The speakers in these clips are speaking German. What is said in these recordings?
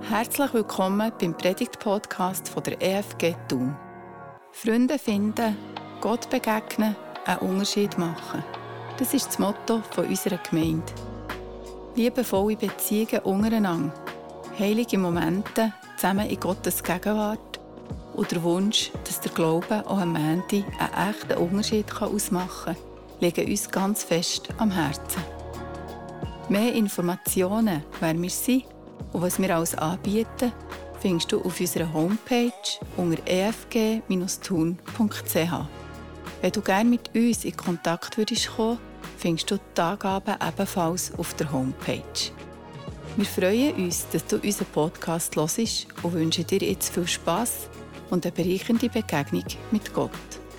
Herzlich willkommen beim Predigt-Podcast von der EFG Thun. Freunde finden, Gott begegnen, einen Unterschied machen. Das ist das Motto unserer Gemeinde. Liebevolle Beziehungen untereinander, heilige Momente zusammen in Gottes Gegenwart und der Wunsch, dass der Glaube auch am Ende einen echten Unterschied ausmachen kann, liegen uns ganz fest am Herzen. Mehr Informationen, wer wir sind und was wir alles anbieten, findest du auf unserer Homepage unter efg-thun.ch. Wenn du gerne mit uns in Kontakt würdest kommen, findest du die Angaben ebenfalls auf der Homepage. Wir freuen uns, dass du unseren Podcast hörst und wünschen dir jetzt viel Spass und eine bereichernde Begegnung mit Gott.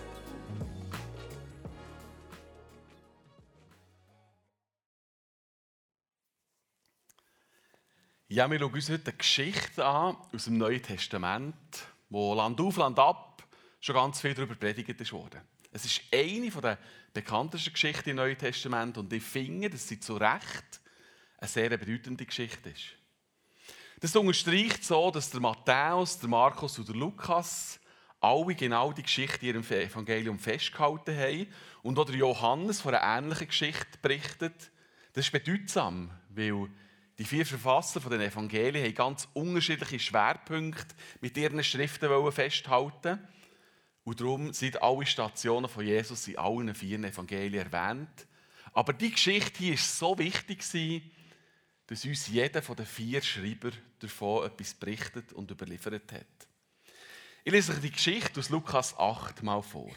Ja, wir schauen uns heute eine Geschichte an aus dem Neuen Testament, wo Land auf, Land ab schon ganz viel darüber predigt wurde. Es ist eine der bekanntesten Geschichten im Neuen Testament und ich finde, dass sie zu Recht eine sehr bedeutende Geschichte ist. Das unterstreicht so, dass der Matthäus, der Markus und der Lukas alle genau die Geschichte in ihrem Evangelium festgehalten haben und auch der Johannes von einer ähnlichen Geschichte berichtet. Das ist bedeutsam, weil die 4 Verfasser von den Evangelien haben ganz unterschiedliche Schwerpunkte mit ihren Schriften festhalten. Und darum sind alle Stationen von Jesus in allen 4 Evangelien erwähnt. Aber die Geschichte hier war so wichtig, dass uns jeder von den 4 Schreiber davon etwas berichtet und überliefert hat. Ich lese euch die Geschichte aus Lukas 8 mal vor.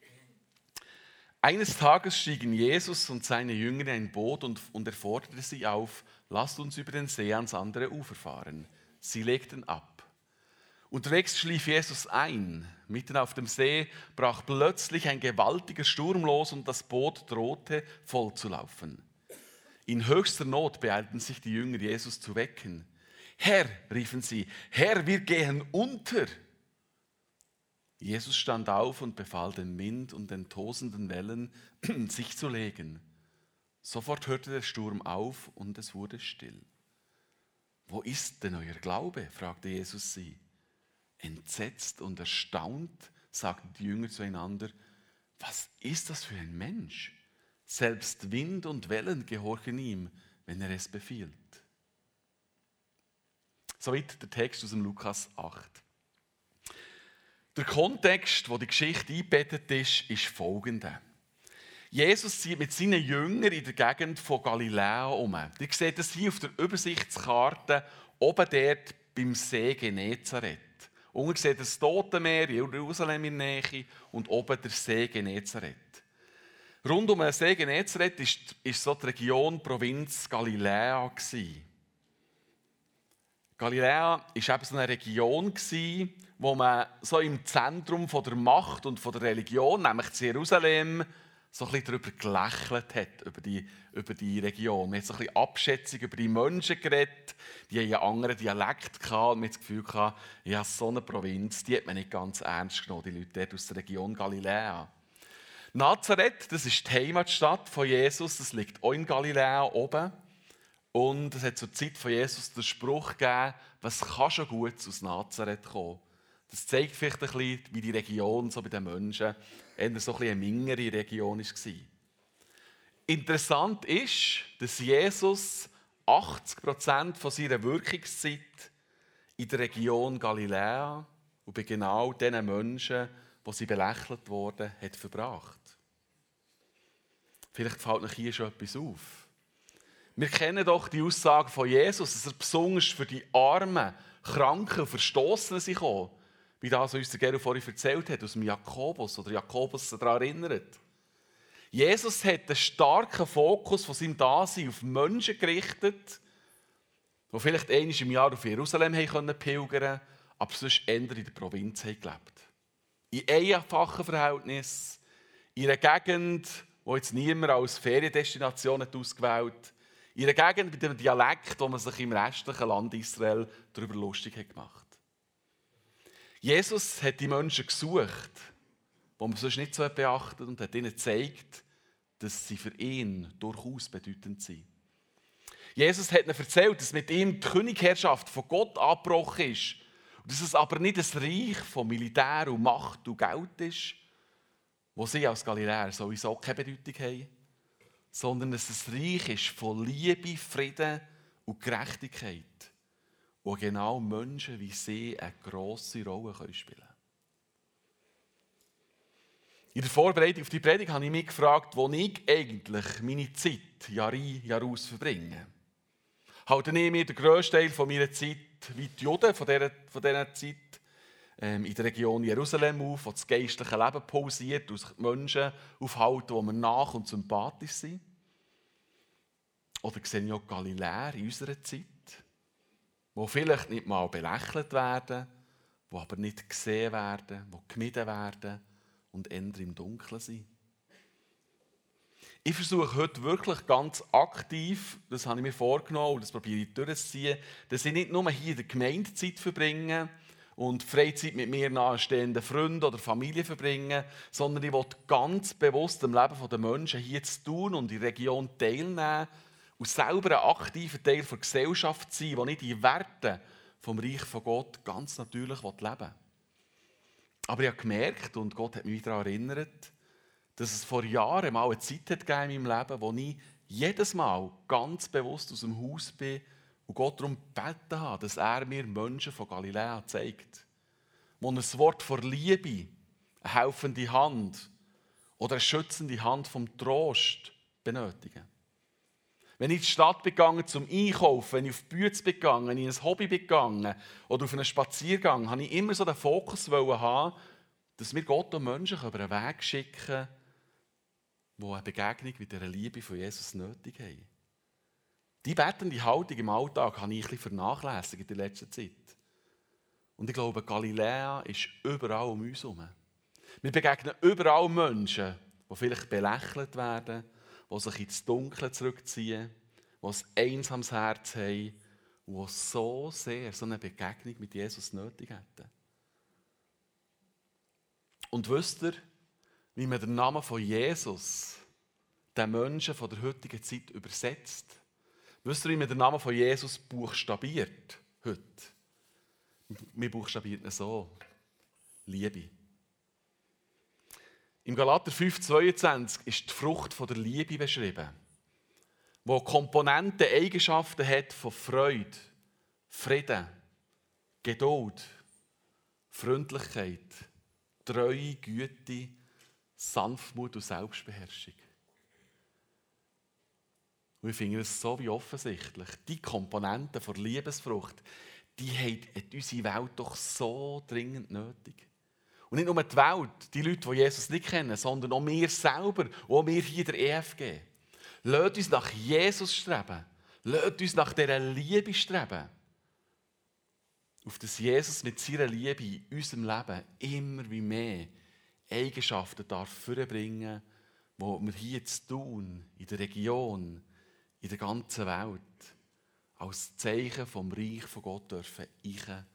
Eines Tages stiegen Jesus und seine Jünger in ein Boot und er forderte sie auf: Lasst uns über den See ans andere Ufer fahren. Sie legten ab. Unterwegs schlief Jesus ein. Mitten auf dem See brach plötzlich ein gewaltiger Sturm los und das Boot drohte voll zu laufen. In höchster Not beeilten sich die Jünger, Jesus zu wecken. Herr, riefen sie, Herr, wir gehen unter. Jesus stand auf und befahl dem Wind und den tosenden Wellen, sich zu legen. Sofort hörte der Sturm auf und es wurde still. Wo ist denn euer Glaube? Fragte Jesus sie. Entsetzt und erstaunt sagten die Jünger zueinander: Was ist das für ein Mensch? Selbst Wind und Wellen gehorchen ihm, wenn er es befiehlt. Soweit der Text aus dem Lukas 8. Der Kontext, wo die Geschichte eingebettet ist, ist folgender. Jesus zieht mit seinen Jüngern in der Gegend von Galiläa um. Ihr seht das hier auf der Übersichtskarte, oben dort beim See Genezareth. Unten seht ihr das Totenmeer, Jerusalem in der Nähe und oben der See Genezareth. Rund um den See Genezareth war so die Region, Provinz Galiläa. Galiläa war eben so eine Region, wo man so im Zentrum von der Macht und von der Religion, nämlich zu Jerusalem, so ein bisschen darüber gelächelt hat, über die Region. Man hat so ein bisschen Abschätzung über die Menschen geredet, die haben einen anderen Dialekt gehabt und man hat das Gefühl gehabt, ja, so eine Provinz, die hat man nicht ganz ernst genommen, die Leute dort aus der Region Galiläa. Nazareth, das ist die Heimatstadt von Jesus, das liegt auch in Galiläa oben. Und es hat zur Zeit von Jesus den Spruch gegeben, was kann schon Gutes aus Nazareth kommen. Das zeigt vielleicht ein bisschen, wie die Region so bei den Menschen eher so ein bisschen eine mingere Region war. Interessant ist, dass Jesus 80% von seiner Wirkungszeit in der Region Galiläa und bei genau diesen Menschen, wo sie belächelt wurden, hat verbracht. Vielleicht fällt euch hier schon etwas auf. Wir kennen doch die Aussage von Jesus, dass er besonders für die Armen, Kranken und Verstossenen sich kam. Wie das uns der Gero vorhin erzählt hat, aus dem Jakobus, oder Jakobus sich daran erinnert. Jesus hat einen starken Fokus von seinem Dasein auf Menschen gerichtet, die vielleicht einmal im Jahr auf Jerusalem pilgern konnten, aber sonst eher in der Provinz gelebt haben. In einfachen Verhältnissen, in einer Gegend, die jetzt niemand als Feriendestination ausgewählt hat, in einer Gegend mit einem Dialekt, wo man sich im restlichen Land Israel darüber lustig hat gemacht. Jesus hat die Menschen gesucht, die man sonst nicht so beachtet, und hat ihnen gezeigt, dass sie für ihn durchaus bedeutend sind. Jesus hat ihnen erzählt, dass mit ihm die Königsherrschaft von Gott abgebrochen ist. Und dass es aber nicht ein Reich von Militär und Macht und Geld ist, wo sie als Galiläer sowieso keine Bedeutung haben, sondern dass es ein Reich ist von Liebe, Frieden und Gerechtigkeit, wo genau Menschen wie sie eine grosse Rolle spielen können. In der Vorbereitung auf die Predigt habe ich mich gefragt, wo ich eigentlich meine Zeit Jahr ein, Jahr aus verbringe. Halte ich mir den grössten Teil von meiner Zeit wie die Juden von dieser Zeit in der Region Jerusalem auf, wo das geistliche Leben pausiert und sich Menschen aufhalten, die mir nach und sympathisch sind? Oder sehe ich auch Galiläer in unserer Zeit, die vielleicht nicht mal belächelt werden, die aber nicht gesehen werden, die gemieden werden und eher im Dunkeln sind? Ich versuche heute wirklich ganz aktiv, das habe ich mir vorgenommen und das probiere ich durchzuziehen, dass ich nicht nur hier in der Gemeinde Zeit verbringe und Freizeit mit mir nahestehenden Freunden oder Familie verbringe, sondern ich will ganz bewusst am Leben der Menschen hier zu tun und in der Region teilnehmen und selber ein aktiver Teil der Gesellschaft sein, der nicht die Werte vom Reich von Gott ganz natürlich leben will. Aber ich habe gemerkt, und Gott hat mich daran erinnert, dass es vor Jahren mal eine Zeit gegeben in meinem Leben, wo ich jedes Mal ganz bewusst aus dem Haus bin und Gott darum gebeten habe, dass er mir Menschen von Galiläa zeigt, die ein Wort von Liebe, eine helfende Hand oder eine schützende Hand vom Trost benötigen. Wenn ich in die Stadt bin gegangen zum Einkaufen, wenn ich auf die Bühne bin gegangen, wenn ich in ein Hobby bin gegangen oder auf einen Spaziergang, habe ich immer so den Fokus haben, dass wir Gott und Menschen über einen Weg schicken können, die eine Begegnung mit dieser Liebe von Jesus nötig haben. Die betende Haltung im Alltag habe ich ein bisschen vernachlässigt in der letzten Zeit. Und ich glaube, Galiläa ist überall um uns herum. Wir begegnen überall Menschen, die vielleicht belächelt werden, die sich ins Dunkle zurückziehen, die ein einsames Herz haben und die so sehr so eine Begegnung mit Jesus nötig hätten. Und wisst ihr, wie man den Namen von Jesus den Menschen von der heutigen Zeit übersetzt? Wisst ihr, wie man den Namen von Jesus buchstabiert heute? Wir buchstabieren ihn so: Liebe. Im Galater 5,22 ist die Frucht von der Liebe beschrieben, die Komponenten, Eigenschaften hat von Freude, Frieden, Geduld, Freundlichkeit, Treue, Güte, Sanftmut und Selbstbeherrschung. Und ich finde es so wie offensichtlich. Die Komponenten der Liebesfrucht, die haben unsere Welt doch so dringend nötig. Und nicht nur die Welt, die Leute, die Jesus nicht kennen, sondern auch wir selber, auch wir hier in der EFG. Lasst uns nach Jesus streben. Lasst uns nach dieser Liebe streben. Auf dass Jesus mit seiner Liebe in unserem Leben immer wie mehr Eigenschaften vorbringen darf, die wir hier zu tun, in der Region, in der ganzen Welt, als Zeichen vom Reich von Gott dürfen leben.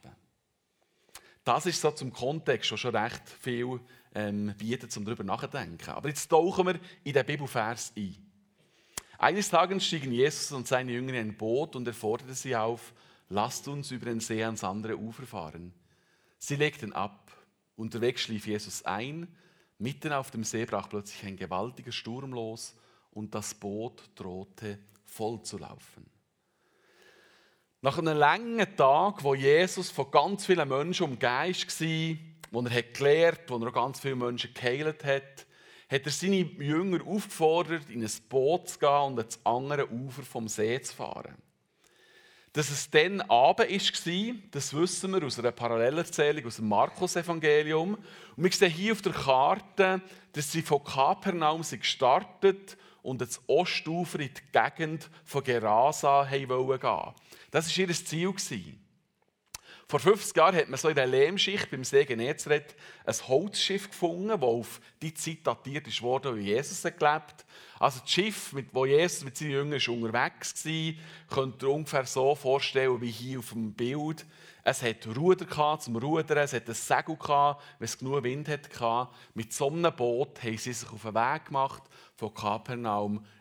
Das ist so zum Kontext, der schon recht viel bietet, um darüber nachzudenken. Aber jetzt tauchen wir in den Bibelvers ein. Eines Tages stiegen Jesus und seine Jünger in ein Boot und er forderte sie auf: Lasst uns über den See ans andere Ufer fahren. Sie legten ab. Unterwegs schlief Jesus ein. Mitten auf dem See brach plötzlich ein gewaltiger Sturm los und das Boot drohte voll zu laufen. Nach einem langen Tag, wo Jesus von ganz vielen Menschen umgeben war, wo er gelehrt hat, wo er auch ganz viele Menschen geheilt hat, hat er seine Jünger aufgefordert, in ein Boot zu gehen und ans andere Ufer vom See zu fahren. Dass es dann Abend war, das wissen wir aus einer Parallelerzählung aus dem Markus-Evangelium. Und wir sehen hier auf der Karte, dass sie von Kapernaum gestartet und ans Ostufer in die Gegend von Gerasa wollten gehen. Das war ihr Ziel. Vor 50 Jahren hat man so in der Lehmschicht beim See Genezareth ein Holzschiff gefunden, das auf die Zeit datiert wurde, wo Jesus gelebt hat. Also das Schiff, wo Jesus mit seinen Jüngern unterwegs war, könnt ihr ungefähr so vorstellen wie hier auf dem Bild. Es hatte Ruder zum Rudern, es hatte ein Segel, wenn es genug Wind hatte. Mit so einem Boot haben sie sich auf den Weg gemacht von Kapernaum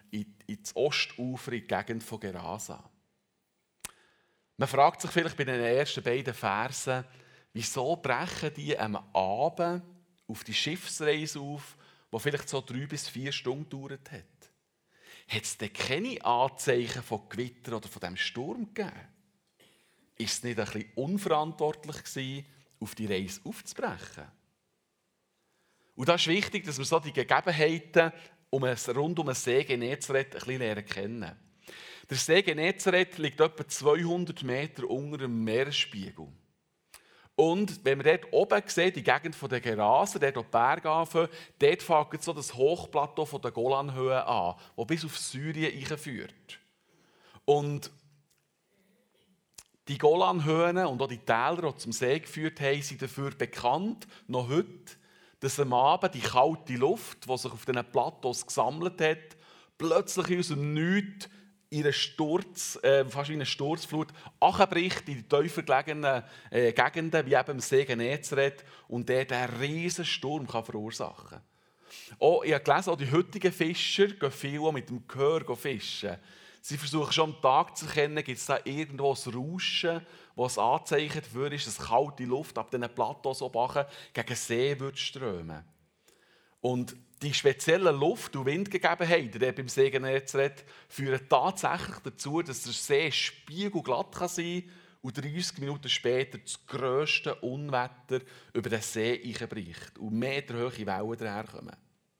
ins Ostufer, in die Gegend von Gerasa. Man fragt sich vielleicht bei den ersten beiden Versen, wieso brechen die am Abend auf die Schiffsreise auf, die vielleicht so 3 bis 4 Stunden gedauert hat? Hat es denn keine Anzeichen von Gewitter oder von diesem Sturm gegeben? Ist es nicht ein bisschen unverantwortlich gewesen, auf die Reise aufzubrechen? Und da ist wichtig, dass wir so die Gegebenheiten rund um den See Genezareth ein bisschen lernen kennen. Der See Genezareth liegt etwa 200 Meter unter dem Meeresspiegel. Und wenn wir dort oben sehen, die Gegend der Gerasa, dort die Berge anfangen, dort fängt so das Hochplateau der Golanhöhen an, das bis auf Syrien hineinführt. Und die Golanhöhen und auch die Täler, die zum See geführt haben, sind dafür bekannt, noch heute, dass am Abend die kalte Luft, die sich auf diesen Plateaus gesammelt hat, plötzlich aus dem Nichts in einen Sturz, fast wie eine Sturzflut, bricht in die tiefer gelegenen Gegenden, wie eben im See Genezareth, und der einen riesen Sturm verursachen kann. Ich habe gelesen, auch die heutigen Fischer gehen viel mit dem Gehör fischen. Sie versuchen schon am Tag zu erkennen, gibt es da irgendwo ein Rauschen, das ein Anzeichen dafür ist, dass kalte Luft ab diesen Plateaus gegen den See wird strömen. Und die speziellen Luft- und Windgegebenheiten beim See Genezareth führen tatsächlich dazu, dass der See spiegelglatt sein kann und 30 Minuten später das grösste Unwetter über den See hineinbricht und meterhohe Wellen daherkommen.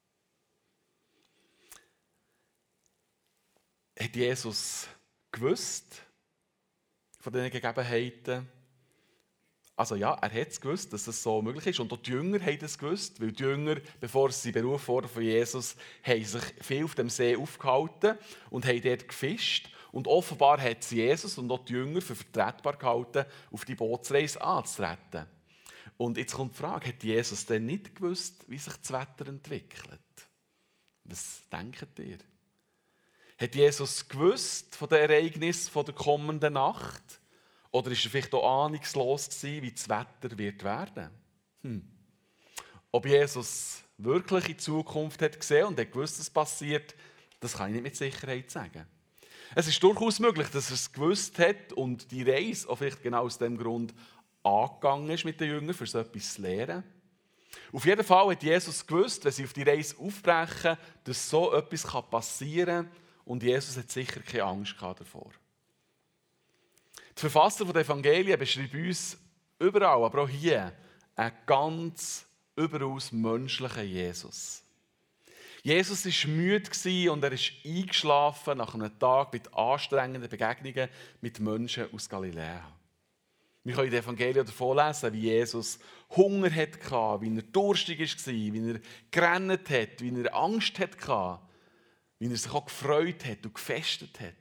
Hat Jesus gewusst von diesen Gegebenheiten? Also ja, er hat es gewusst, dass es so möglich ist. Und auch die Jünger haben es gewusst, weil die Jünger, bevor sie berufen wurden von Jesus, haben sich viel auf dem See aufgehalten und haben dort gefischt. Und offenbar hat sie Jesus und auch die Jünger für vertretbar gehalten, auf die Bootsreise anzutreten. Und jetzt kommt die Frage, hat Jesus denn nicht gewusst, wie sich das Wetter entwickelt? Was denkt ihr? Hat Jesus gewusst von den Ereignissen der kommenden Nacht? Oder war er vielleicht auch ahnungslos gewesen, wie das Wetter wird werden? Ob Jesus wirklich in die Zukunft hat gesehen und hat gewusst, was passiert, das kann ich nicht mit Sicherheit sagen. Es ist durchaus möglich, dass er es gewusst hat und die Reise auch vielleicht genau aus dem Grund angegangen ist mit den Jüngern, für so etwas zu lernen. Auf jeden Fall hat Jesus gewusst, wenn sie auf die Reise aufbrechen, dass so etwas passieren kann, und Jesus hat sicher keine Angst davor. Die Verfasser der Evangelien beschreiben uns überall, aber auch hier, einen ganz überaus menschlichen Jesus. Jesus war müde und er ist eingeschlafen nach einem Tag mit anstrengenden Begegnungen mit Menschen aus Galiläa. Wir können in den Evangelien davon lesen, wie Jesus Hunger hatte, wie er durstig war, wie er gerannt hat, wie er Angst hatte, wie er sich auch gefreut hat und gefestet hat.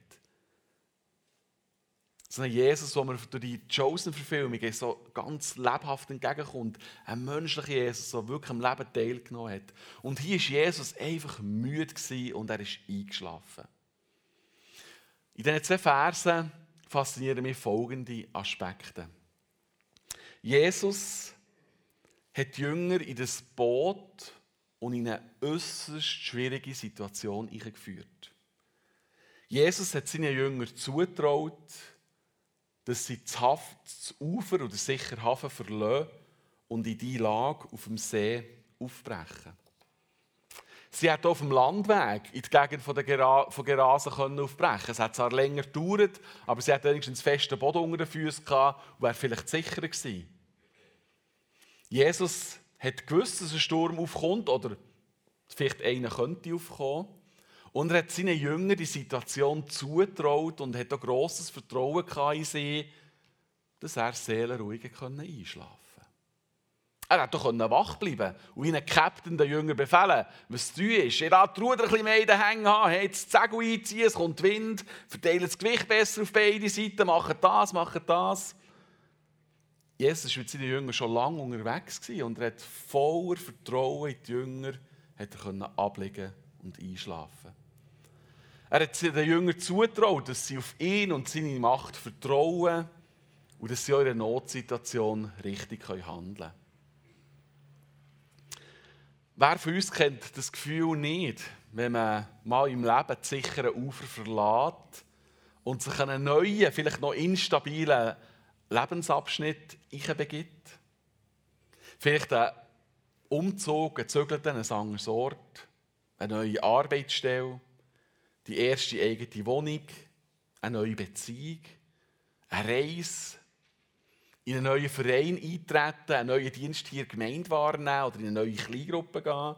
So ein Jesus, der mir durch die Chosen-Verfilmung so ganz lebhaft entgegenkommt. Ein menschlicher Jesus, der wirklich am Leben teilgenommen hat. Und hier war Jesus einfach müde und er ist eingeschlafen. In diesen 2 Versen faszinieren mich folgende Aspekte. Jesus hat die Jünger in das Boot und in eine äußerst schwierige Situation eingeführt. Jesus hat seinen Jüngern zugetraut, dass sie das Ufer oder sicher Hafen verlassen und in die Lage auf dem See aufbrechen. Sie hätten auf dem Landweg in die Gegend von Gerasa aufbrechen. Es hat zwar länger gedauert, aber sie hätten wenigstens festen Boden unter den Füßen gehabt und wäre vielleicht sicherer gewesen. Jesus hat gewusst, dass ein Sturm aufkommt oder vielleicht einer könnte aufkommen. Und er hat seinen Jüngern die Situation zugetraut und hat auch grosses Vertrauen in sie, dass er seelenruhig einschlafen konnte. Er hätte doch wach bleiben und wie ein Captain den Jüngern befehlen, was zu tun ist. Ihr lasst die Ruder ein bisschen mehr in den Hängen haben, jetzt das Segel einziehen, es kommt Wind, verteilt das Gewicht besser auf beide Seiten, macht das. Jesus war mit seinen Jüngern schon lange unterwegs und er hat voller Vertrauen in die Jünger ablegen und einschlafen. Er hat den Jüngern zugetraut, dass sie auf ihn und seine Macht vertrauen und dass sie in einer Notsituation richtig handeln können. Wer von uns kennt das Gefühl nicht, wenn man mal im Leben das sichere Ufer verlässt und sich einen neuen, vielleicht noch instabilen Lebensabschnitt begibt? Vielleicht ein Umzug, ein Zügeln an ein anderes Ort, eine neue Arbeitsstelle, die erste eigene Wohnung, eine neue Beziehung, eine Reise, in einen neuen Verein eintreten, einen neuen Dienst hier in der Gemeinde wahrnehmen oder in eine neue Kleingruppe gehen.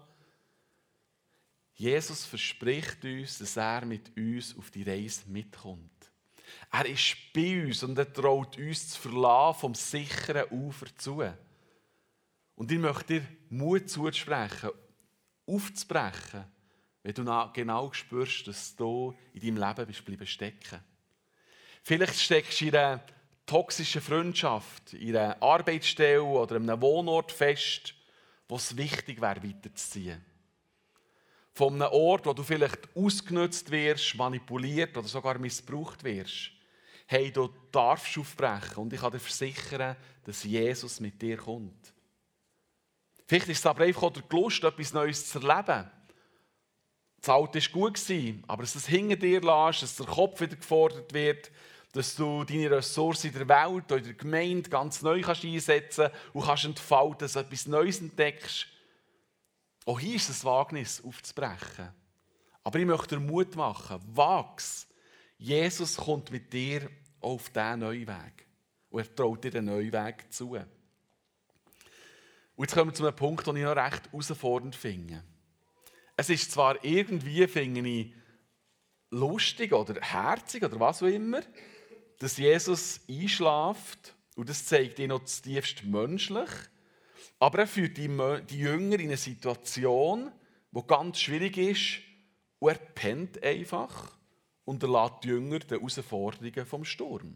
Jesus verspricht uns, dass er mit uns auf die Reise mitkommt. Er ist bei uns und er traut uns zu verlassen vom sicheren Ufer zu. Und ich möchte dir Mut zusprechen, aufzubrechen, wenn du genau spürst, dass du in deinem Leben bist bleiben stecken. Vielleicht steckst du in einer toxischen Freundschaft, in einer Arbeitsstelle oder in einem Wohnort fest, wo es wichtig wäre, weiterzuziehen. Von einem Ort, wo du vielleicht ausgenutzt wirst, manipuliert oder sogar missbraucht wirst. Hey, du darfst aufbrechen und ich kann dir versichern, dass Jesus mit dir kommt. Vielleicht ist es aber einfach auch die Lust, etwas Neues zu erleben. Das Alte war gut, aber dass du es hinter dir lässt, dass der Kopf wieder gefordert wird, dass du deine Ressourcen in der Welt oder in der Gemeinde ganz neu einsetzen kannst und kannst entfalten, dass du etwas Neues entdeckst. Auch hier ist es ein Wagnis, aufzubrechen. Aber ich möchte dir Mut machen. Wag's. Jesus kommt mit dir auf diesen neuen Weg. Und er traut dir den neuen Weg zu. Und jetzt kommen wir zu einem Punkt, den ich noch recht herausfordernd finde. Es ist zwar irgendwie, finde ich, lustig oder herzig oder was auch immer, dass Jesus einschläft und das zeigt ihn noch zutiefst menschlich. Aber er führt die Jünger in eine Situation, die ganz schwierig ist und er pennt einfach und er lässt die Jünger den Herausforderungen vom Sturm.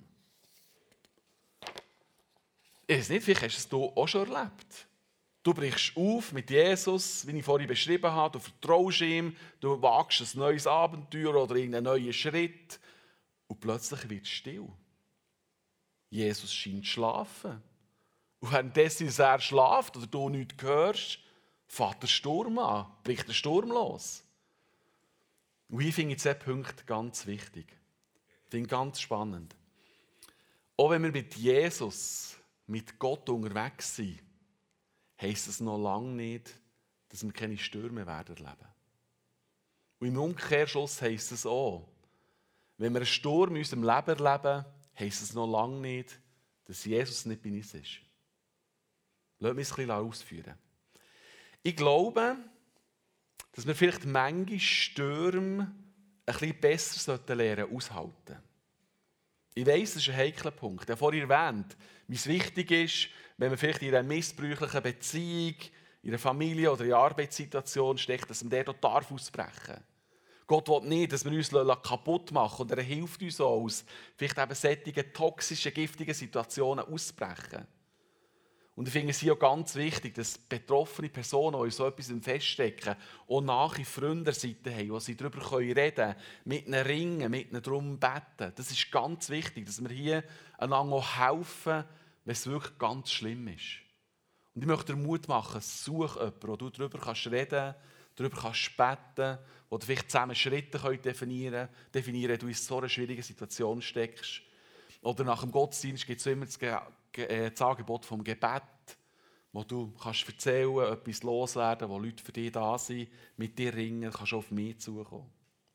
Ich weiß nicht, vielleicht hast du es auch schon erlebt. Du brichst auf mit Jesus, wie ich vorhin beschrieben habe, du vertraust ihm, du wagst ein neues Abenteuer oder irgendeinen neuen Schritt und plötzlich wird es still. Jesus scheint zu schlafen. Und währenddessen er schläft oder du nichts hörst, fährt der Sturm an, bricht der Sturm los. Und hier finde ich diesen Punkt ganz wichtig. Ich finde ganz spannend. Auch wenn wir mit Jesus, mit Gott unterwegs sind, heisst es noch lange nicht, dass wir keine Stürme werden erleben. Und im Umkehrschluss heisst es auch, wenn wir einen Sturm in unserem Leben erleben, heisst es noch lange nicht, dass Jesus nicht bei uns ist. Lass mich es ein bisschen ausführen. Ich glaube, dass wir vielleicht manche Stürme ein bisschen besser lernen aushalten. Ich weiss, das ist ein heikler Punkt. Ich habe vorhin erwähnt, wie es wichtig ist, wenn man vielleicht in einer missbräuchlichen Beziehung, in einer Familie oder in einer Arbeitssituation steckt, dass man dort ausbrechen darf. Gott will nicht, dass wir uns kaputt machen und er hilft uns aus, vielleicht eben solche toxischen, giftigen Situationen auszubrechen. Und ich finde es hier auch ganz wichtig, dass betroffene Personen, die in so etwas feststecken, auch nahe Freunde Seite haben, wo sie darüber reden können, mit ihnen ringen, mit ihnen darum beten. Das ist ganz wichtig, dass wir hier einander auch helfen, wenn es wirklich ganz schlimm ist. Und ich möchte dir Mut machen, such jemanden, wo du darüber reden kannst, darüber beten, wo du vielleicht zusammen Schritte definieren könnt, wenn du in so einer schwierigen Situation steckst. Oder nach dem Gottesdienst gibt es immer das Angebot vom Gebet, wo du kannst erzählen, etwas loswerden, wo Leute für dich da sind, mit dir ringen, kannst du auf mich zukommen.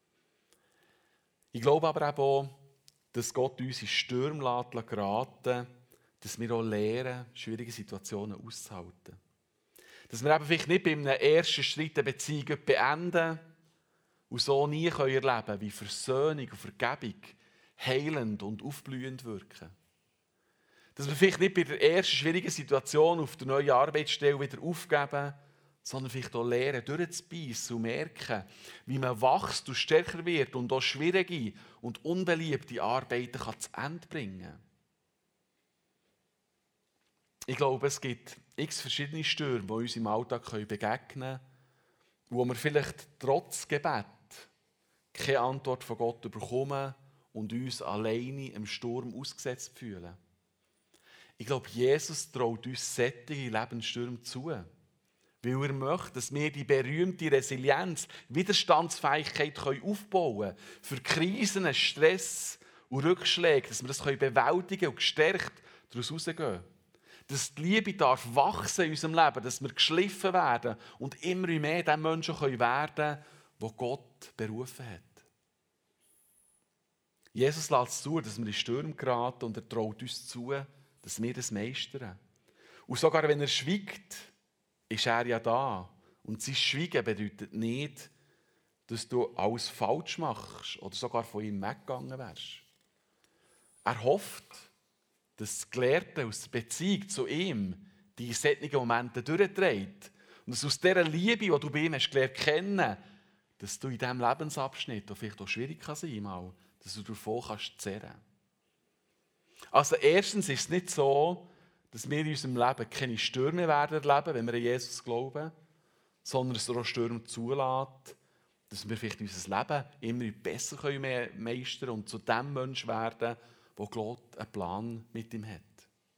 Ich glaube aber auch, dass Gott uns in Stürme geraten, dass wir auch lernen, schwierige Situationen auszuhalten. Dass wir eben vielleicht nicht bei einem ersten Schritt eine Beziehung beenden und so nie erleben können, wie Versöhnung und Vergebung heilend und aufblühend wirken. Dass wir vielleicht nicht bei der ersten schwierigen Situation auf der neuen Arbeitsstelle wieder aufgeben, sondern vielleicht auch lernen, durchzubeissen und merken, wie man wächst und stärker wird und auch schwierige und unbeliebte Arbeiten zu Ende bringen kann. Ich glaube, es gibt x verschiedene Stürme, die uns im Alltag begegnen können, wo wir vielleicht trotz Gebet keine Antwort von Gott bekommen und uns alleine im Sturm ausgesetzt fühlen. Ich glaube, Jesus traut uns solche Lebensstürme zu, Weil er möchte, dass wir die berühmte Resilienz, Widerstandsfähigkeit aufbauen können. Für Krisen, Stress und Rückschläge, dass wir das bewältigen und gestärkt daraus rausgehen. Dass die Liebe darf wachsen in unserem Leben, dass wir geschliffen werden und immer mehr den Menschen werden können, die Gott berufen hat. Jesus lässt es zu, dass wir in Stürme geraten und er traut uns zu, dass wir das meistern. Und sogar wenn er schweigt, ist er ja da. Und sein Schweigen bedeutet nicht, dass du alles falsch machst oder sogar von ihm weggegangen wärst. Er hofft, dass das Gelehrte aus der Beziehung zu ihm die solchen Momente durchträgt. Und dass aus dieser Liebe, die du bei ihm hast gelernt kennen, dass du in diesem Lebensabschnitt, der vielleicht auch schwierig kann sein kann, dass du davon kannst zehren. Also erstens ist es nicht so, dass wir in unserem Leben keine Stürme werden erleben, wenn wir an Jesus glauben, sondern dass er auch Stürme zulässt, dass wir vielleicht unser Leben immer besser meistern können und zu dem Menschen werden, der Gott einen Plan mit ihm hat.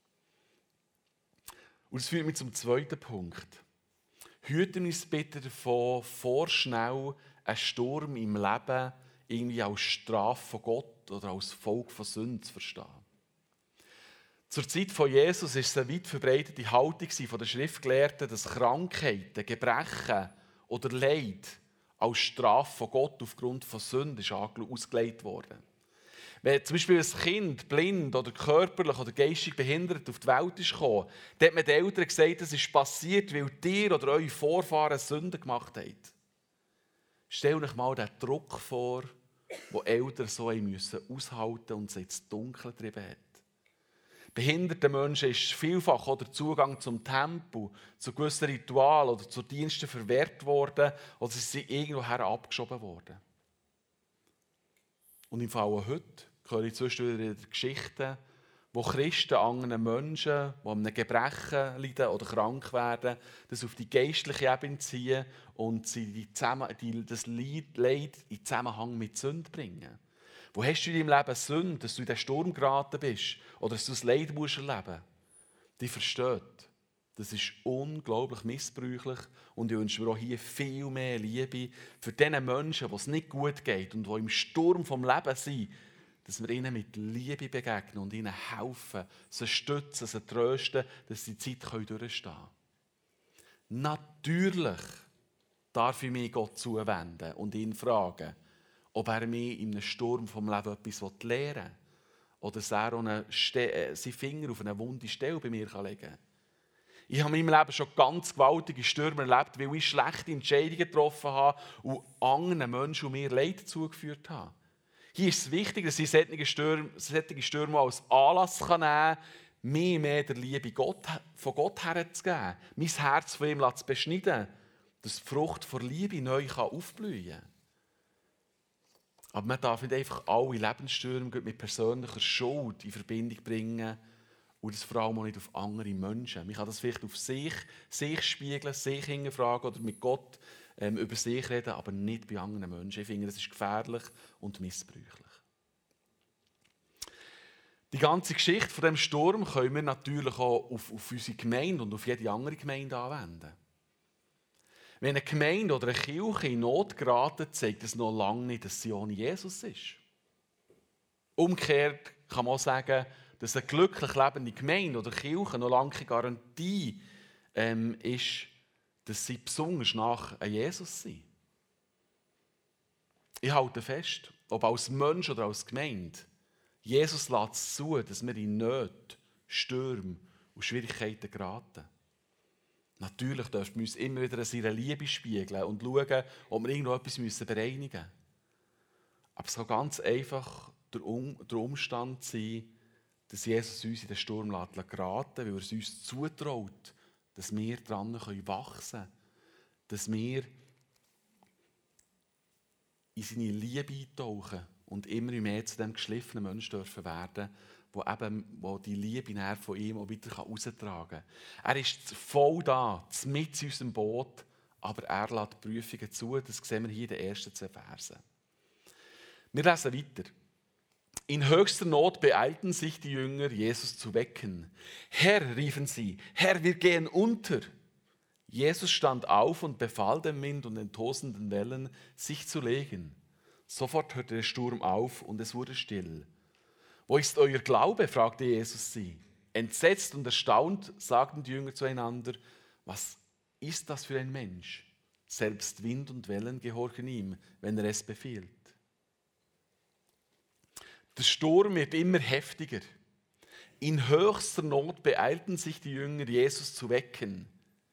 Und das führt mich zum zweiten Punkt. Hüten uns bitte davon, vorschnell einen Sturm im Leben irgendwie als Strafe von Gott oder als Folge von Sünde zu verstehen. Zur Zeit von Jesus war es eine weit verbreitete Haltung der Schriftgelehrten, dass Krankheiten, Gebrechen oder Leid als Strafe von Gott aufgrund von Sünde ausgelegt wurden. Wenn zum Beispiel ein Kind blind oder körperlich oder geistig behindert auf die Welt ist gekommen, dann hat man den Eltern gesagt, das ist passiert, weil ihr oder eure Vorfahren Sünden gemacht haben. Stell euch mal den Druck vor, den Eltern so aushalten mussten und sie ins Dunkle getrieben hat. Behinderten Menschen ist vielfach auch der Zugang zum Tempel, zu gewissen Ritualen oder zu Diensten verwehrt worden oder sie sind irgendwoher abgeschoben worden. Und im Fall heute höre ich zwischendurch Geschichten, wo Christen anderen Menschen, die an einem Gebrechen leiden oder krank werden, das auf die geistliche Ebene ziehen und sie das Leid in Zusammenhang mit Sünde bringen. Wo hast du in deinem Leben Sünde, dass du in den Sturm geraten bist oder dass du das Leid musst erleben? Die versteht. Das ist unglaublich missbräuchlich und ich wünsche mir auch hier viel mehr Liebe für diese Menschen, denen es nicht gut geht und die im Sturm vom Leben sind, dass wir ihnen mit Liebe begegnen und ihnen helfen, sie stützen, sie trösten, dass sie die Zeit durchstehen können. Natürlich darf ich mich Gott zuwenden und ihn fragen, ob er mir in einem Sturm vom Leben etwas lehren will oder dass er seinen Finger auf eine wunde Stelle bei mir legen kann. Ich habe in meinem Leben schon ganz gewaltige Stürme erlebt, weil ich schlechte Entscheidungen getroffen habe und anderen Menschen und mir Leid zugeführt habe. Hier ist es wichtig, dass ich solche Stürme als Anlass nehmen kann, mir mehr der Liebe von Gott herzugeben, mein Herz von ihm zu beschneiden, dass die Frucht der Liebe neu aufblühen kann. Aber man darf nicht einfach alle Lebensstürme mit persönlicher Schuld in Verbindung bringen und das vor allem auch nicht auf andere Menschen. Man kann das vielleicht auf sich spiegeln, sich hinterfragen oder mit Gott über sich reden, aber nicht bei anderen Menschen. Ich finde, das ist gefährlich und missbräuchlich. Die ganze Geschichte von dem Sturm können wir natürlich auch auf unsere Gemeinde und auf jede andere Gemeinde anwenden. Wenn eine Gemeinde oder eine Kirche in Not geraten, zeigt es noch lange nicht, dass sie ohne Jesus ist. Umgekehrt kann man auch sagen, dass eine glücklich lebende Gemeinde oder Kirche noch lange keine Garantie ist, dass sie besonders nach Jesus sind. Ich halte fest, ob als Mensch oder als Gemeinde, Jesus lässt es zu, dass wir in Nöte, Stürme und Schwierigkeiten geraten. Natürlich dürfen wir uns immer wieder an seiner Liebe spiegeln und schauen, ob wir irgendwo etwas bereinigen müssen. Aber es kann ganz einfach der Umstand sein, dass Jesus uns in den Sturm geraten, weil er es uns zutraut, dass wir daran wachsen können, dass wir in seine Liebe eintauchen und immer mehr zu dem geschliffenen Menschen dürfen werden, wo die Liebe von ihm auch weiter heraustragen kann. Er ist voll da, mit in unserem Boot, aber er lässt Prüfungen zu. Das sehen wir hier in den ersten 2 Versen. Wir lesen weiter. In höchster Not beeilten sich die Jünger, Jesus zu wecken. Herr, riefen sie, Herr, wir gehen unter. Jesus stand auf und befahl dem Wind und den tosenden Wellen, sich zu legen. Sofort hörte der Sturm auf und es wurde still. Wo ist euer Glaube? Fragte Jesus sie. Entsetzt und erstaunt sagten die Jünger zueinander, was ist das für ein Mensch? Selbst Wind und Wellen gehorchen ihm, wenn er es befiehlt. Der Sturm wird immer heftiger. In höchster Not beeilten sich die Jünger, Jesus zu wecken.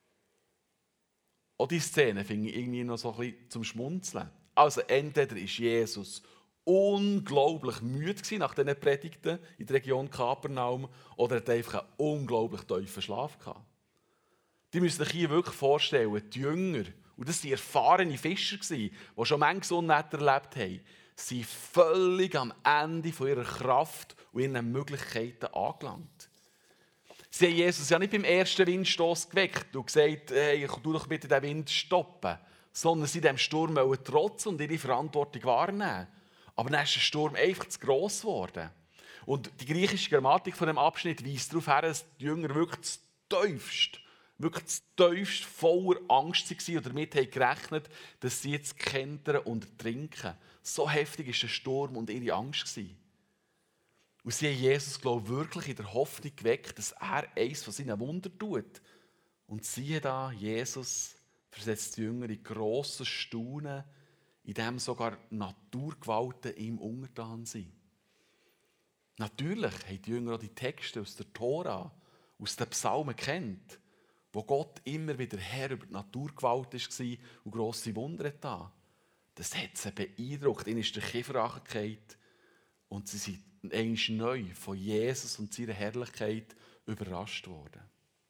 Auch die Szene finde ich irgendwie noch so ein bisschen zum Schmunzeln. Also entweder ist Jesus unglaublich müde nach diesen Predigten in der Region Kapernaum oder er hat einfach einen unglaublich tiefen Schlaf gehabt. Die müssen sich hier wirklich vorstellen, die Jünger, und das waren erfahrene Fischer, die schon manches Unwetter erlebt haben, sind völlig am Ende von ihrer Kraft und ihren Möglichkeiten angelangt. Sie haben Jesus ja nicht beim ersten Windstoß geweckt und gesagt, hey, tu doch bitte den Wind stoppen, sondern sie dem Sturm trotzen und ihre Verantwortung wahrnehmen. Aber dann ist der Sturm einfach zu gross geworden. Und die griechische Grammatik von dem Abschnitt weist darauf hin, dass die Jünger wirklich das tiefst voller Angst waren und damit haben gerechnet, dass sie jetzt kentern und ertrinken. So heftig war der Sturm und ihre Angst. Und sie haben Jesus, glaube ich, wirklich in der Hoffnung geweckt, dass er eines von seinen Wundern tut. Und siehe da, Jesus versetzt die Jünger in grosses Staunen, in dem sogar Naturgewalten ihm untertan sind. Natürlich haben die Jünger auch die Texte aus der Tora, aus den Psalmen kennt, wo Gott immer wieder Herr über die Naturgewalt war und grosse Wunder getan. Das hat sie beeindruckt. Ihnen ist der Kiefer angefallen und sie sind einmal neu von Jesus und seiner Herrlichkeit überrascht worden.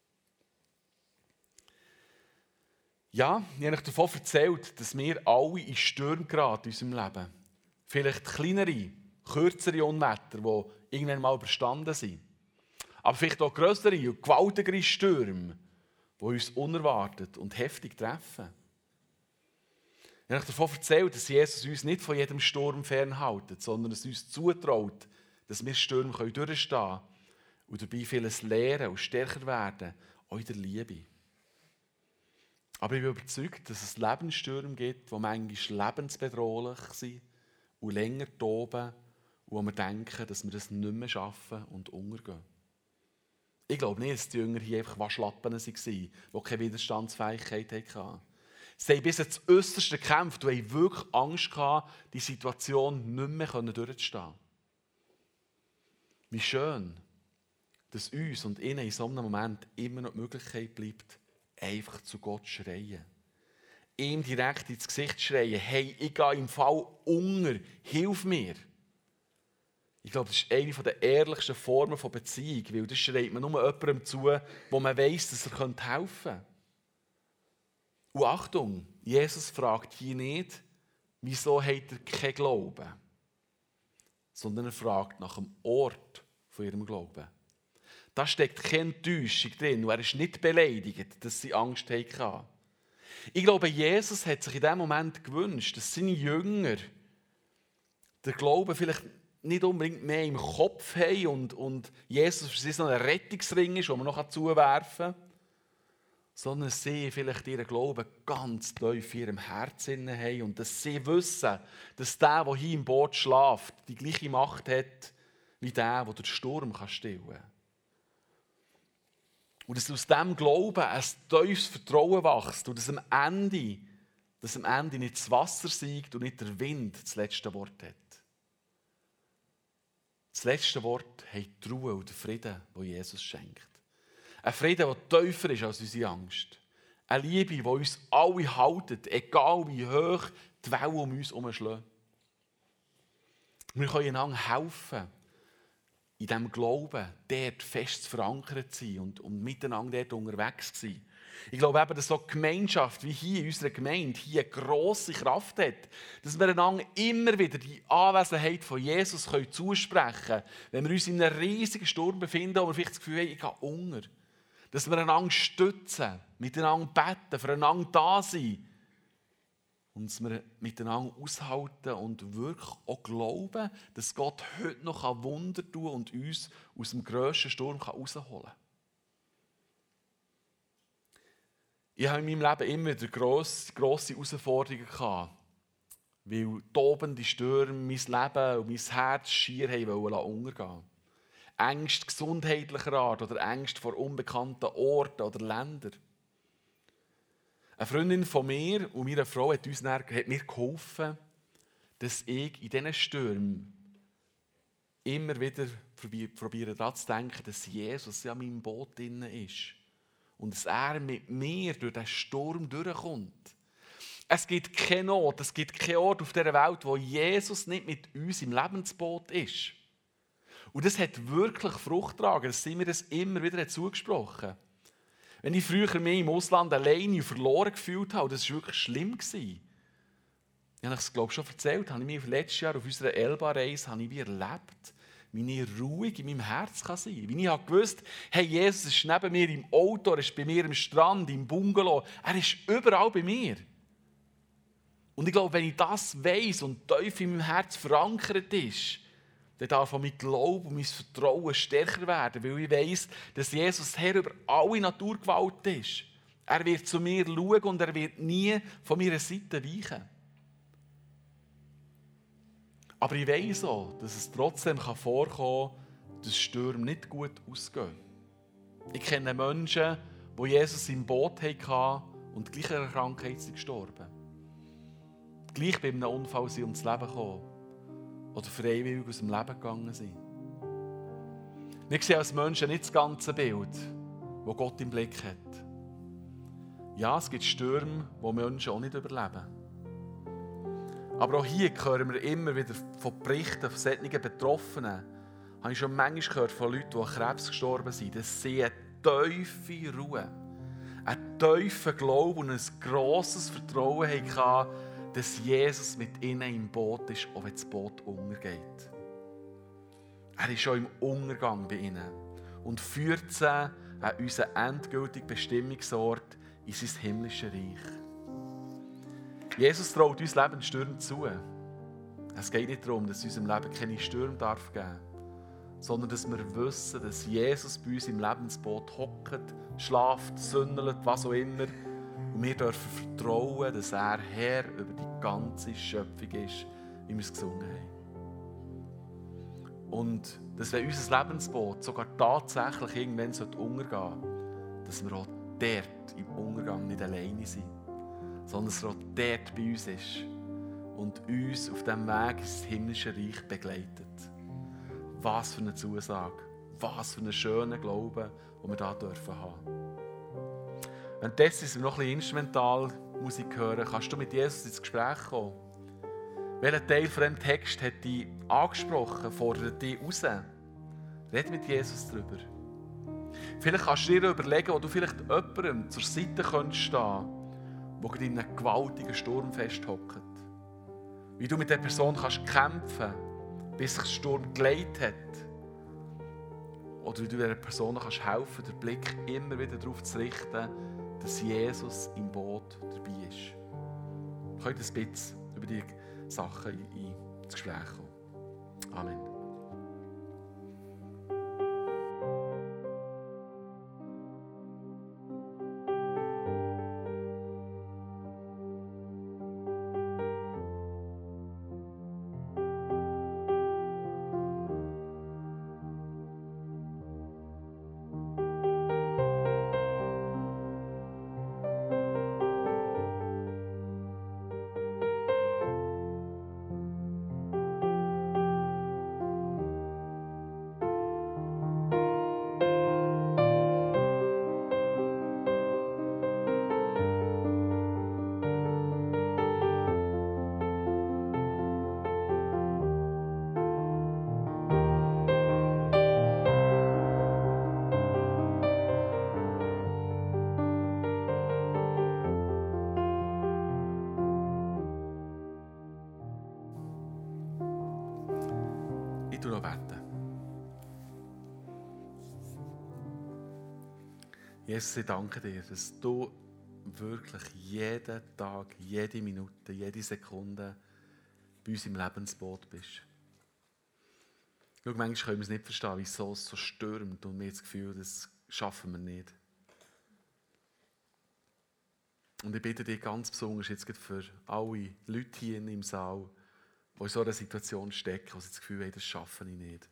Ja, ich habe euch davon erzählt, dass wir alle in Stürme geraten in unserem Leben. Vielleicht kleinere, kürzere Unwetter, die irgendwann mal überstanden sind. Aber vielleicht auch grössere und gewaltigere Stürme, die uns unerwartet und heftig treffen. Ich habe euch davon erzählt, dass Jesus uns nicht von jedem Sturm fernhält, sondern es uns zutraut, dass wir Stürme durchstehen können und dabei vieles lernen und stärker werden, auch in der Liebe. Aber ich bin überzeugt, dass es Lebensstürme gibt, die manchmal lebensbedrohlich sind und länger toben und wo wir denken, dass wir das nicht mehr schaffen und untergehen. Ich glaube nicht, dass die Jünger hier einfach Waschlappen waren, die keine Widerstandsfähigkeit hatten. Sie haben bis ins Äußerste gekämpft und haben wirklich Angst gehabt, die Situation nicht mehr durchzustehen. Wie schön, dass uns und ihnen in so einem Moment immer noch die Möglichkeit bleibt, einfach zu Gott zu schreien. Ihm direkt ins Gesicht schreien, hey, ich gehe im Fall unter, hilf mir. Ich glaube, das ist eine der ehrlichsten Formen von Beziehung, weil das schreit man nur jemandem zu, wo man weiss, dass er helfen könnte. Und Achtung, Jesus fragt hier nicht, wieso habt ihr keinen Glauben, sondern er fragt nach dem Ort von ihrem Glauben. Da steckt keine Enttäuschung drin und er ist nicht beleidigt, dass sie Angst hatten. Ich glaube, Jesus hat sich in diesem Moment gewünscht, dass seine Jünger den Glauben vielleicht nicht unbedingt mehr im Kopf haben und Jesus für sie so ein Rettungsring ist, den man noch zuwerfen kann, sondern sie vielleicht ihren Glauben ganz tief in ihrem Herzen haben und dass sie wissen, dass der hier im Boot schläft, die gleiche Macht hat, wie der den Sturm stillen kann. Und dass aus diesem Glauben ein tiefes Vertrauen wächst und dass am Ende nicht das Wasser siegt und nicht der Wind das letzte Wort hat. Das letzte Wort hat die Ruhe und der Frieden, den Jesus schenkt. Ein Frieden, der tiefer ist als unsere Angst. Eine Liebe, die uns alle haltet, egal wie hoch die Wellen um uns herumschlagen. Wir können einander helfen, in diesem Glauben dort fest verankert zu sein und miteinander dort unterwegs zu sein. Ich glaube eben, dass so eine Gemeinschaft wie hier in unserer Gemeinde hier eine grosse Kraft hat, dass wir einander immer wieder die Anwesenheit von Jesus zusprechen können, wenn wir uns in einem riesigen Sturm befinden und wir vielleicht das Gefühl haben, ich gehe unter. Dass wir einander stützen, miteinander beten, füreinander da sein. Und dass wir miteinander aushalten und wirklich auch glauben, dass Gott heute noch Wunder tun kann und uns aus dem grössten Sturm herausholen kann. Ich habe in meinem Leben immer wieder grosse Herausforderungen gehabt, weil tobende Stürme mein Leben und mein Herz schier untergehen wollten. Ängste gesundheitlicher Art oder Ängste vor unbekannten Orten oder Ländern. Eine Freundin von mir und meiner Frau hat mir geholfen, dass ich in diesen Stürmen immer wieder probiere daran zu denken, dass Jesus ja in meinem Boot drin ist. Und dass er mit mir durch diesen Sturm durchkommt. Es gibt keine Not, es gibt keinen Ort auf dieser Welt, wo Jesus nicht mit uns im Lebensboot ist. Und das hat wirklich Frucht getragen, dass sie mir das immer wieder zugesprochen. Wenn ich früher mich im Ausland alleine und verloren gefühlt habe, das war wirklich schlimm. Ich habe es, glaube ich, schon erzählt, habe ich mir letztes Jahr auf unserer Elba-Reise erlebt, wie ich ruhig in meinem Herz sein kann. Wie ich gewusst habe, hey, Jesus ist neben mir im Auto, er ist bei mir am Strand, im Bungalow, er ist überall bei mir. Und ich glaube, wenn ich das weiss und tief in meinem Herz verankert ist, dann darf mein Glaube und mein Vertrauen stärker werden, weil ich weiss, dass Jesus Herr über alle Naturgewalt ist. Er wird zu mir schauen und er wird nie von meiner Seite weichen. Aber ich weiss auch, dass es trotzdem vorkommen kann, dass Stürme nicht gut ausgehen. Ich kenne Menschen, die Jesus im Boot hatten und gleich an einer Krankheit sind gestorben. Gleich bei einem Unfall sind ums Leben gekommen. Oder freiwillig aus dem Leben gegangen sind. Wir sehen als Menschen nicht das ganze Bild, das Gott im Blick hat. Ja, es gibt Stürme, die Menschen auch nicht überleben. Aber auch hier hören wir immer wieder von Berichten von solchen Betroffenen. Habe ich schon manchmal gehört von Leuten, die an Krebs gestorben sind, dass sie eine tiefe Ruhe, einen tiefen Glauben und ein grosses Vertrauen hatten, dass Jesus mit ihnen im Boot ist, auch wenn das Boot untergeht. Er ist schon im Untergang bei ihnen und führt sie an unseren endgültigen Bestimmungsort in sein himmlisches Reich. Jesus traut uns Lebensstürme zu. Es geht nicht darum, dass es in unserem Leben keine Stürme geben darf, sondern dass wir wissen, dass Jesus bei uns im Lebensboot hockt, schlaft, sündelt, was auch immer. Und wir dürfen vertrauen, dass er Herr über die ganze Schöpfung ist, wie wir es gesungen haben. Und dass wenn unser Lebensboot sogar tatsächlich irgendwann untergehen sollte, dass wir auch dort im Untergang nicht alleine sind, sondern dass er auch dort bei uns ist und uns auf diesem Weg ins himmlische Reich begleitet. Was für eine Zusage, was für einen schönen Glauben, den wir hier haben dürfen. Währenddessen wir noch ein bisschen Instrumentalmusik hören, kannst du mit Jesus ins Gespräch kommen. Welcher Teil von diesem Text hat dich angesprochen, fordert dich raus? Red mit Jesus darüber. Vielleicht kannst du dir überlegen, wo du vielleicht jemandem zur Seite stehen könntest, der in einem gewaltigen Sturm festhockt. Wie du mit dieser Person kannst kämpfen, bis sich der Sturm geleitet hat. Oder wie du dieser Person kannst helfen, den Blick immer wieder darauf zu richten, dass Jesus im Boot dabei ist. Wir können ein bisschen über diese Sachen ins Gespräch kommen. Amen. Ich bete noch. Jesus, ich danke dir, dass du wirklich jeden Tag, jede Minute, jede Sekunde bei uns im Lebensboot bist. Schau, manchmal können wir es nicht verstehen, wieso es so stürmt und wir haben das Gefühl, das schaffen wir nicht. Und ich bitte dich ganz besonders jetzt für alle Leute hier im Saal, die in so einer Situation stecken, wo sie das Gefühl haben, das schaffe ich nicht.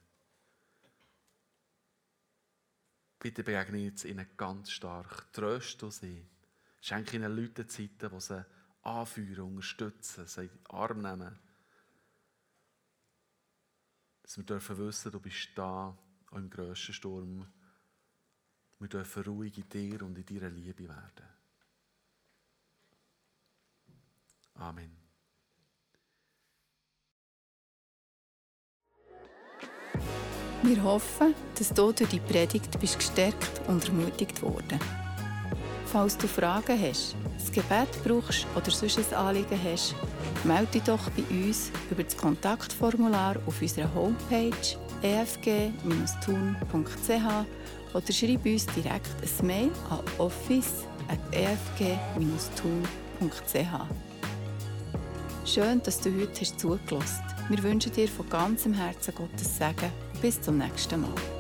Bitte begegne jetzt ihnen ganz stark. Tröste sie. Schenke ihnen Leute Zeiten, die sie anführen, unterstützen, sie in den Arm nehmen. Dass wir dürfen wissen, du bist da, auch im grössten Sturm. Wir dürfen ruhig in dir und in deiner Liebe werden. Amen. Wir hoffen, dass du durch die Predigt bist gestärkt und ermutigt worden. Falls du Fragen hast, ein Gebet brauchst oder sonst ein Anliegen hast, melde dich doch bei uns über das Kontaktformular auf unserer Homepage efg-thun.ch oder schreib uns direkt ein Mail an office@efg-thun.ch. Schön, dass du heute zugelassen hast. Wir wünschen dir von ganzem Herzen Gottes Segen. Bis zum nächsten Mal.